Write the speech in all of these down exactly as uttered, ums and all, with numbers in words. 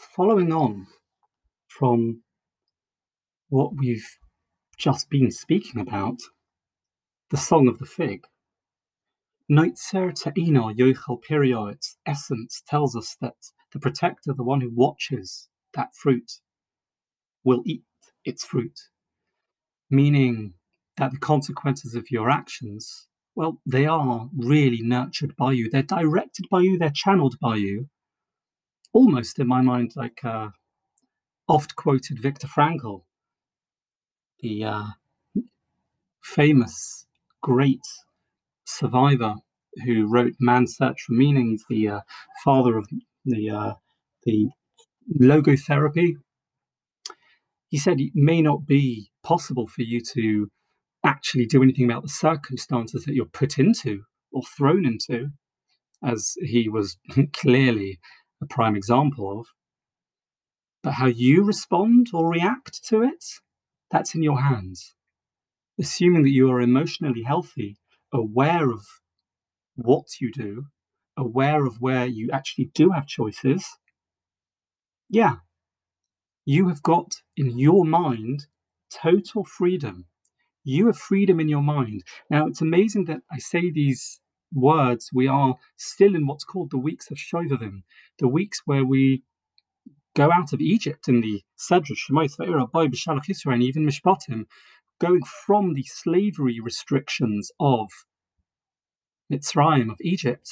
following on from what we've just been speaking about, the Song of the Fig. Noitzer Ta'ino Yoichel Pirio, its essence tells us that the protector, the one who watches that fruit, will eat its fruit, meaning that the consequences of your actions, well, they are really nurtured by you. They're directed by you. They're channeled by you. Almost, in my mind, like uh, oft-quoted Viktor Frankl, the uh, famous, great survivor who wrote Man's Search for Meaning. He's the uh, father of the uh, the logotherapy. He said it may not be possible for you to actually do anything about the circumstances that you're put into or thrown into, as he was clearly a prime example of. But how you respond or react to it, that's in your hands. Assuming that you are emotionally healthy, aware of what you do, aware of where you actually do have choices, yeah, you have got in your mind total freedom. You have freedom in your mind. Now, it's amazing that I say these words. We are still in what's called the weeks of Shovavim, the weeks where we go out of Egypt in the Sedra, Shemot, Va'ira, Boi, B'Shalach Yisrael, and even Mishpatim, going from the slavery restrictions of Mitzrayim, of Egypt,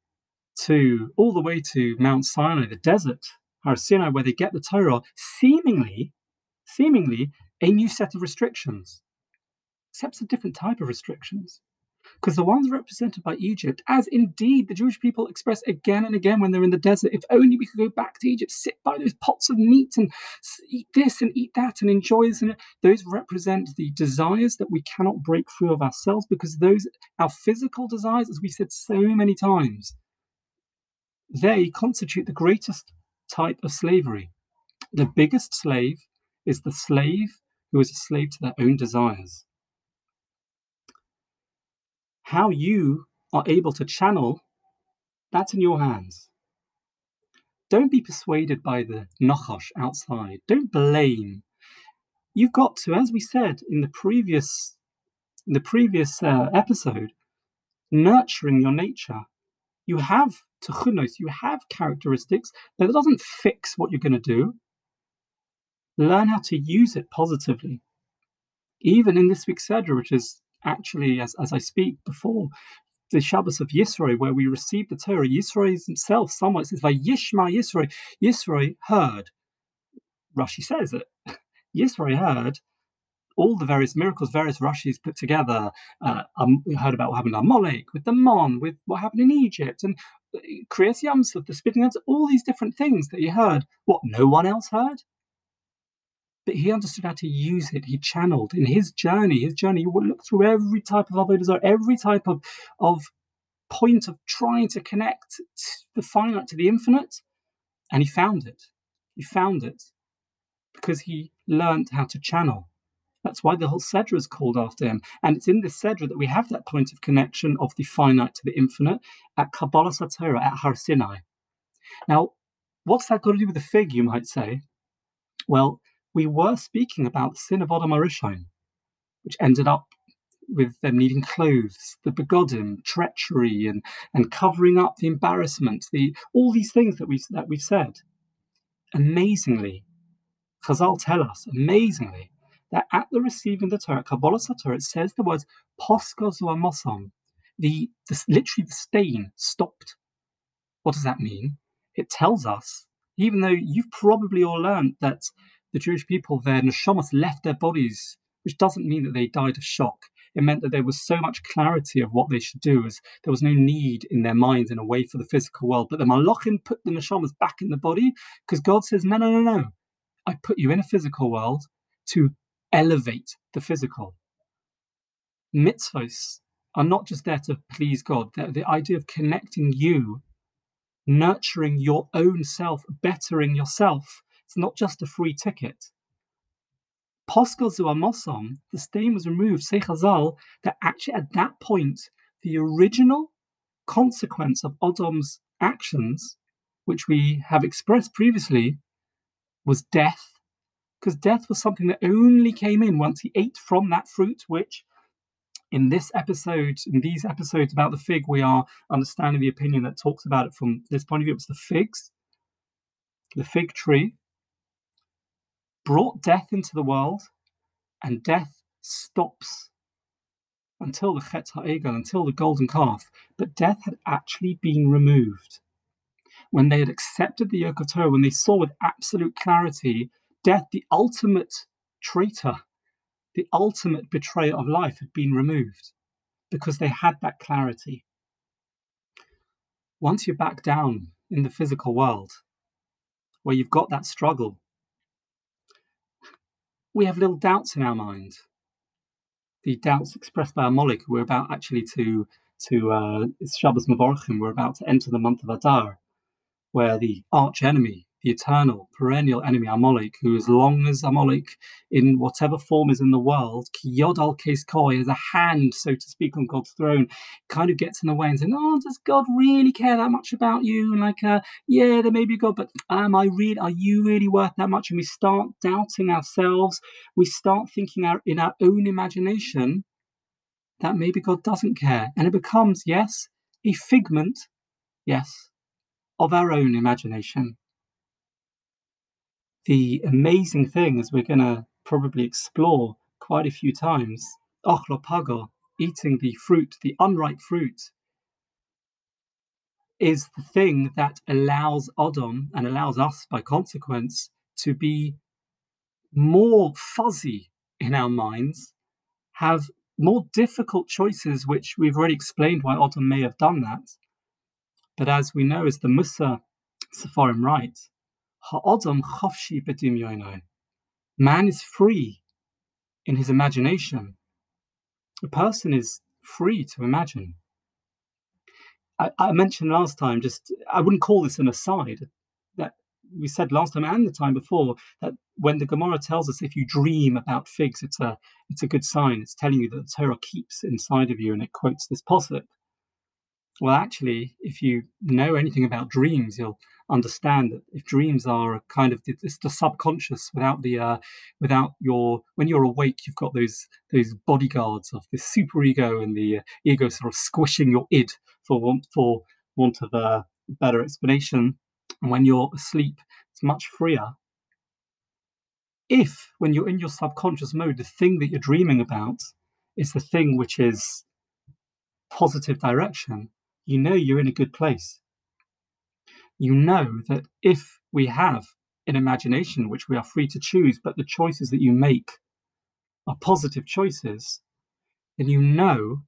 to all the way to Mount Sinai, the desert, Har Sinai, where they get the Torah, seemingly, seemingly a new set of restrictions, except it's a different type of restrictions. Because the ones represented by Egypt, as indeed the Jewish people express again and again when they're in the desert, if only we could go back to Egypt, sit by those pots of meat and eat this and eat that and enjoy this. And those represent the desires that we cannot break free of ourselves, because those, our physical desires, as we said so many times, they constitute the greatest type of slavery. The biggest slave is the slave who is a slave to their own desires. How you are able to channel, that's in your hands. Don't be persuaded by the nachash outside. Don't blame. You've got to, as we said in the previous, in the previous uh, episode, nurturing your nature. You have techunos, you have characteristics, but it doesn't fix what you're going to do. Learn how to use it positively. Even in this week's Sedra, which is actually, as, as I speak before, the Shabbos of Yisroi, where we receive the Torah, Yisroi himself, somewhat says, Vayishma Yisroi. Yisroi heard. Rashi says it. Yisroi heard all the various miracles, various Rashis put together. Uh, um, we heard about what happened to Amalek, with the Mon, with what happened in Egypt, and Kriyas Yamsuf, the spitting out, all these different things that he heard. What no one else heard? But he understood how to use it. He channeled in his journey. His journey, he would look through every type of avodah zarah, every type of, of point of trying to connect the finite to the infinite, and he found it. He found it because he learned how to channel. That's why the whole Sedra is called after him. And it's in this Sedra that we have that point of connection of the finite to the infinite at Kabbalah Satorah, at Har Sinai. Now, what's that got to do with the fig, you might say? Well, we were speaking about the sin of Adam HaRishon, which ended up with them needing clothes, the begodim, treachery, and, and covering up the embarrassment, the all these things that we've, that we've said. Amazingly, Chazal tell us, amazingly, that at the receiving the Torah, Kabbalah Satorah, it says the words Poska Zu Amosam, the, the literally the stain stopped. What does that mean? It tells us, even though you've probably all learned that the Jewish people, their neshamas left their bodies, which doesn't mean that they died of shock. It meant that there was so much clarity of what they should do, as there was no need in their minds in a way for the physical world. But the malachim put the neshamas back in the body, because God says, no, no, no, no. I put you in a physical world to elevate the physical. Mitzvahs are not just there to please God. They're the idea of connecting you, nurturing your own self, bettering yourself. It's not just a free ticket. Poskel Zu Amosom, the stain was removed, say Chazal, that actually at that point, the original consequence of Adom's actions, which we have expressed previously, was death, because death was something that only came in once he ate from that fruit, which in this episode, in these episodes about the fig, we are understanding the opinion that talks about it from this point of view. It's the figs, the fig tree, brought death into the world, and death stops until the Chetz HaEgel, until the golden calf. But death had actually been removed. When they had accepted the yoke of Torah, when they saw with absolute clarity, death, the ultimate traitor, the ultimate betrayer of life, had been removed because they had that clarity. Once you're back down in the physical world, where you've got that struggle, we have little doubts in our mind. The doubts expressed by Amalek, we're about actually to, to uh, it's Shabbos Mevorchim, we're about to enter the month of Adar, where the arch enemy, the eternal, perennial enemy, Amalek, who as long as Amalek, in whatever form is in the world, Ki Yod al Keis Koi, has a hand, so to speak, on God's throne, kind of gets in the way and says, oh, does God really care that much about you? And like, uh, yeah, there may be God, but am I really, are you really worth that much? And we start doubting ourselves. We start thinking our, in our own imagination that maybe God doesn't care. And it becomes, yes, a figment, yes, of our own imagination. The amazing thing, as we're going to probably explore quite a few times, ochlo pago, eating the fruit, the unripe fruit, is the thing that allows Adam, and allows us by consequence, to be more fuzzy in our minds, have more difficult choices, which we've already explained why Adam may have done that. But as we know, as the Musa Sepharim write, Ha'adam chofshi b'dimyono. Man is free in his imagination. A person is free to imagine. I, I mentioned last time, just I wouldn't call this an aside, that we said last time and the time before, that when the Gemara tells us if you dream about figs, it's a it's a good sign. It's telling you that the Torah keeps inside of you, and it quotes this pasuk. Well, actually, if you know anything about dreams, you'll understand that if dreams are a kind of it's the subconscious, without the uh, without your when you're awake, you've got those those bodyguards of the superego and the uh, ego sort of squishing your id for want for want of a better explanation. And when you're asleep, it's much freer. If when you're in your subconscious mode, the thing that you're dreaming about is the thing which is positive direction, you know you're in a good place. You know that if we have an imagination which we are free to choose, but the choices that you make are positive choices, then you know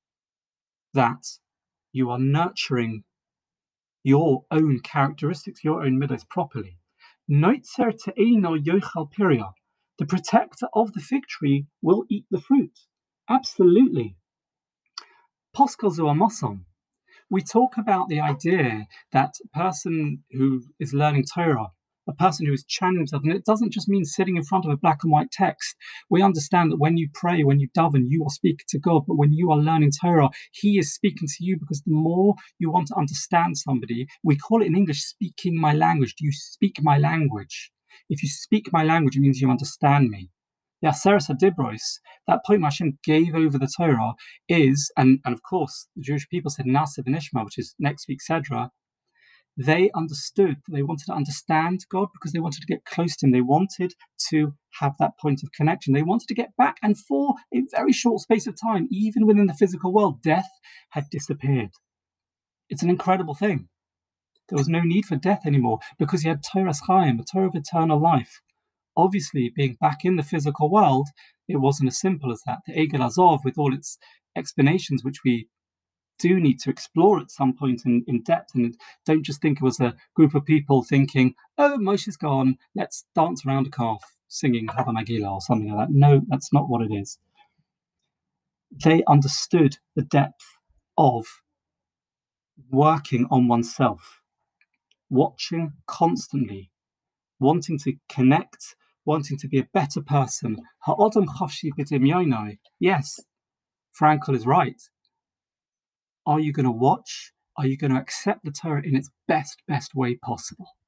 that you are nurturing your own characteristics, your own midos properly. Noitzer te'eno yochal piria. The protector of the fig tree will eat the fruit. Absolutely. Poskel zu amosom. We talk about the idea that a person who is learning Torah, a person who is channeling himself, and it doesn't just mean sitting in front of a black and white text. We understand that when you pray, when you daven, you are speaking to God, but when you are learning Torah, He is speaking to you, because the more you want to understand somebody, we call it in English, speaking my language. Do you speak my language? If you speak my language, it means you understand me. The Aseret HaDibros, that point Hashem gave over the Torah is, and, and of course, the Jewish people said Nasiv and Ishma, which is next week's Sedra, they understood, they wanted to understand God because they wanted to get close to Him. They wanted to have that point of connection. They wanted to get back, and for a very short space of time, even within the physical world, death had disappeared. It's an incredible thing. There was no need for death anymore because you had Torah's Chaim, the Torah of eternal life. Obviously, being back in the physical world, it wasn't as simple as that. The Egel Azov, with all its explanations, which we do need to explore at some point in, in depth, and don't just think it was a group of people thinking, oh, Moshe's gone, let's dance around a calf singing Hava Megillah or something like that. No, that's not what it is. They understood the depth of working on oneself, watching constantly, wanting to connect, wanting to be a better person. Ha'odam chofshi b'dimyono. Yes, Frankel is right. Are you going to watch? Are you going to accept the Torah in its best, best way possible?